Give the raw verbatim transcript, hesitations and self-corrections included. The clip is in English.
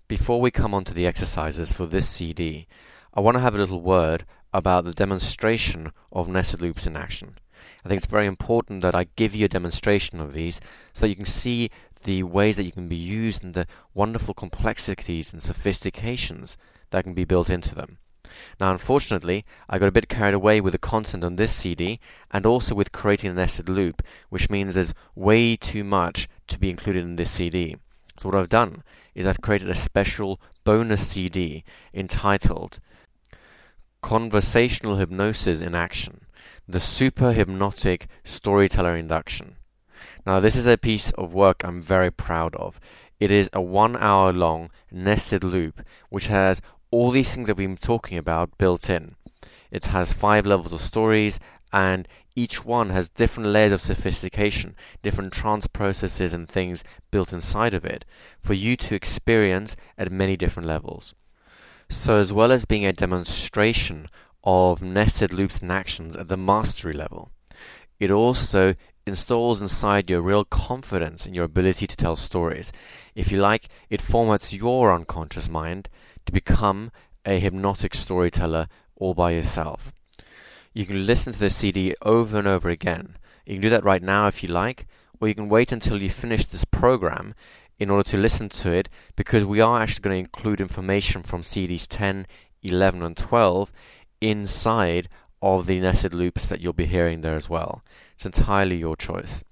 Before we come on to the exercises for this C D, I want to have a little word about the demonstration of nested loops in action. I think it's very important that I give you a demonstration of these so that you can see the ways that you can be used and the wonderful complexities and sophistications that can be built into them. Now, unfortunately, I got a bit carried away with the content on this C D and also with creating a nested loop, which means there's way too much to be included in this C D. So what I've done is I've created a special bonus C D entitled Conversational Hypnosis in Action, the Super Hypnotic Storyteller Induction. Now, this is a piece of work I'm very proud of. It is a one hour long nested loop which has all these things that we've been talking about built in. It has five levels of stories, and each one has different layers of sophistication, different trance processes and things built inside of it for you to experience at many different levels. So as well as being a demonstration of nested loops and actions at the mastery level, it also installs inside you real confidence in your ability to tell stories. If you like, it formats your unconscious mind to become a hypnotic storyteller all by yourself. You can listen to the C D over and over again. You can do that right now if you like, or you can wait until you finish this program in order to listen to it, because we are actually going to include information from C Ds ten, eleven and twelve inside of the nested loops that you'll be hearing there as well. It's entirely your choice.